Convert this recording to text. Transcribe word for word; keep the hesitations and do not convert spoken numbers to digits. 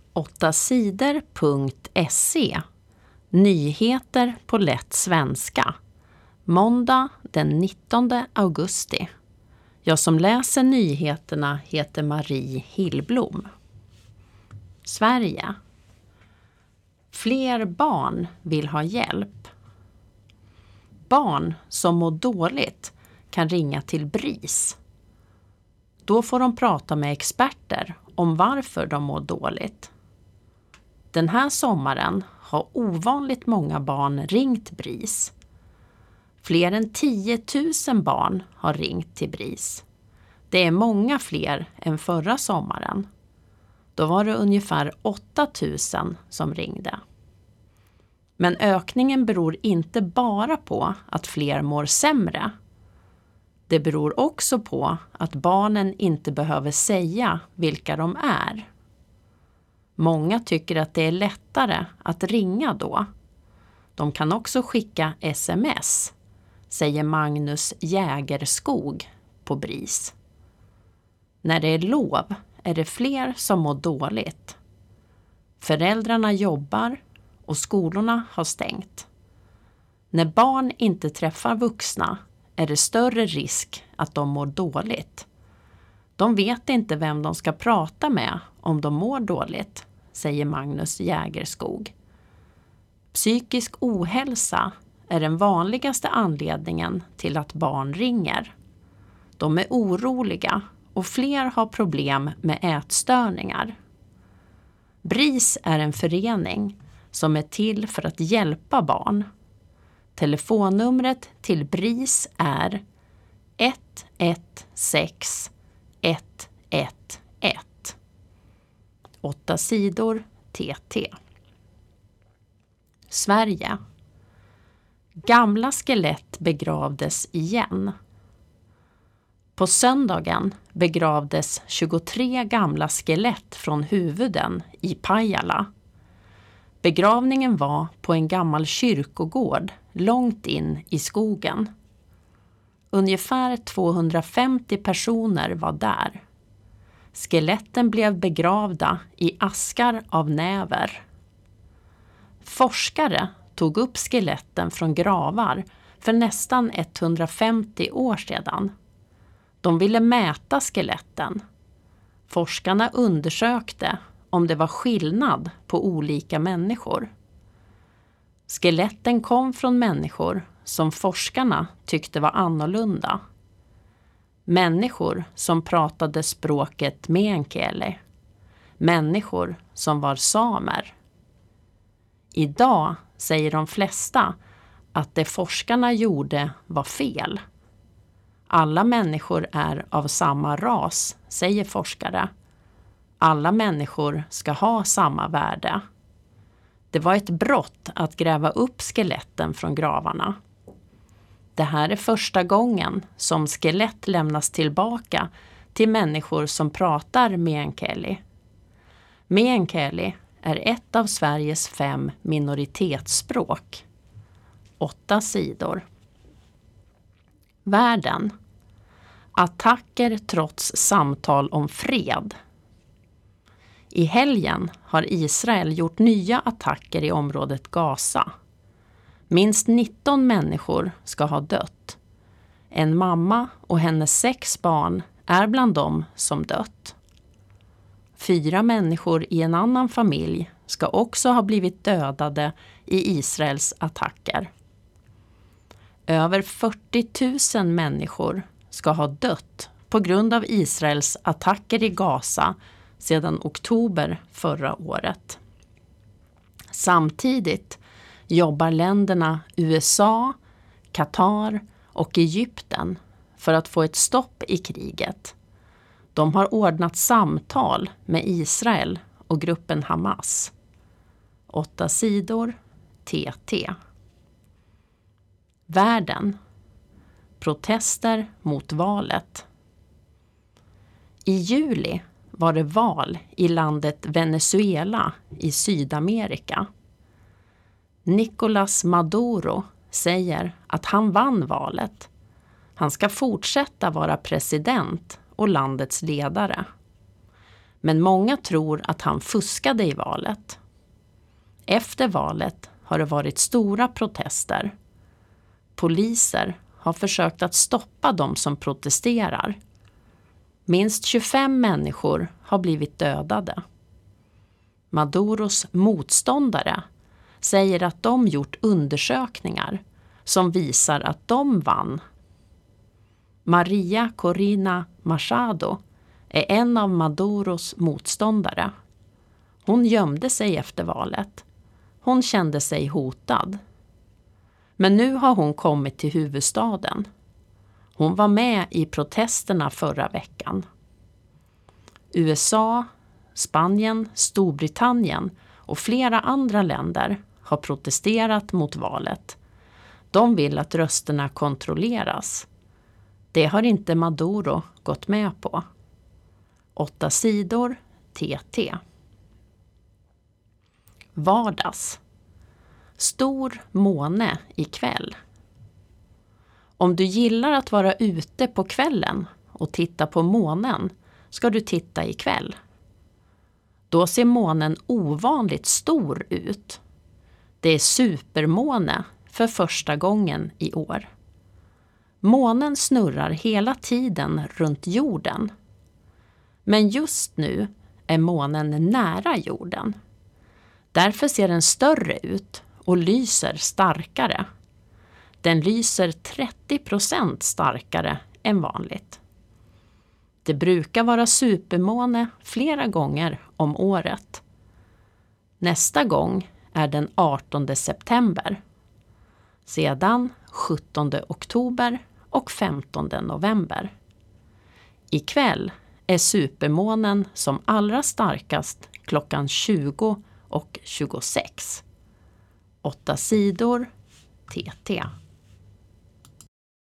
åtta sidor punkt se. Nyheter på lätt svenska. Måndag den nittonde augusti. Jag som läser nyheterna heter Marie Hillblom. Sverige. Fler barn vill ha hjälp. Barn som mår dåligt kan ringa till BRIS. Då får de prata med experter om varför de mår dåligt. Den här sommaren har ovanligt många barn ringt BRIS. Fler än tio tusen barn har ringt till BRIS. Det är många fler än förra sommaren. Då var det ungefär åtta tusen som ringde. Men ökningen beror inte bara på att fler mår sämre. Det beror också på att barnen inte behöver säga vilka de är. Många tycker att det är lättare att ringa då. De kan också skicka sms, säger Magnus Jägerskog på BRIS. När det är lov är det fler som mår dåligt. Föräldrarna jobbar och skolorna har stängt. När barn inte träffar vuxna är det större risk att de mår dåligt. De vet inte vem de ska prata med om de mår dåligt, säger Magnus Jägerskog. Psykisk ohälsa är den vanligaste anledningen till att barn ringer. De är oroliga och fler har problem med ätstörningar. BRIS är en förening som är till för att hjälpa barn. Telefonnumret till BRIS är ett ett sex ett ett ett. Åtta sidor T T. Sverige. Gamla skelett begravdes igen. På söndagen begravdes tjugotre gamla skelett från huvuden i Pajala. Begravningen var på en gammal kyrkogård långt in i skogen. Ungefär tvåhundrafemtio personer var där. Skeletten blev begravda i askar av näver. Forskare tog upp skeletten från gravar för nästan etthundrafemtio år sedan. De ville mäta skeletten. Forskarna undersökte om det var skillnad på olika människor. Skeletten kom från människor som forskarna tyckte var annorlunda. Människor som pratade språket meänkieli. Människor som var samer. Idag säger de flesta att det forskarna gjorde var fel. Alla människor är av samma ras, säger forskare. Alla människor ska ha samma värde. Det var ett brott att gräva upp skeletten från gravarna. Det här är första gången som skelett lämnas tillbaka till människor som pratar meänkieli. Meänkieli är ett av Sveriges fem minoritetsspråk. Åtta sidor. Världen. Attacker trots samtal om fred. I helgen har Israel gjort nya attacker i området Gaza. Minst nitton människor ska ha dött. En mamma och hennes sex barn är bland dem som dött. Fyra människor i en annan familj ska också ha blivit dödade i Israels attacker. Över fyrtio tusen människor ska ha dött på grund av Israels attacker i Gaza sedan oktober förra året. Samtidigt jobbar länderna U S A, Qatar och Egypten för att få ett stopp i kriget. De har ordnat samtal med Israel och gruppen Hamas. Åtta sidor T T. Världen. Protester mot valet. I juli var det val i landet Venezuela i Sydamerika. Nicolás Maduro säger att han vann valet. Han ska fortsätta vara president och landets ledare. Men många tror att han fuskade i valet. Efter valet har det varit stora protester. Poliser har försökt att stoppa de som protesterar. Minst tjugofem människor har blivit dödade. Maduros motståndare säger att de gjort undersökningar som visar att de vann. Maria Corina Machado är en av Maduros motståndare. Hon gömde sig efter valet. Hon kände sig hotad. Men nu har hon kommit till huvudstaden. Hon var med i protesterna förra veckan. U S A, Spanien, Storbritannien och flera andra länder har protesterat mot valet. De vill att rösterna kontrolleras. Det har inte Maduro gått med på. Åtta sidor, T T. Vardags. Stor måne ikväll. Om du gillar att vara ute på kvällen och titta på månen ska du titta ikväll. Då ser månen ovanligt stor ut. Det är supermåne för första gången i år. Månen snurrar hela tiden runt jorden. Men just nu är månen nära jorden. Därför ser den större ut och lyser starkare. Den lyser trettio procent starkare än vanligt. Det brukar vara supermåne flera gånger om året. Nästa gång är den artonde september. Sedan sjuttonde oktober och femtonde november. Ikväll är supermånen som allra starkast klockan tjugo och tjugosex. Åtta sidor, T T.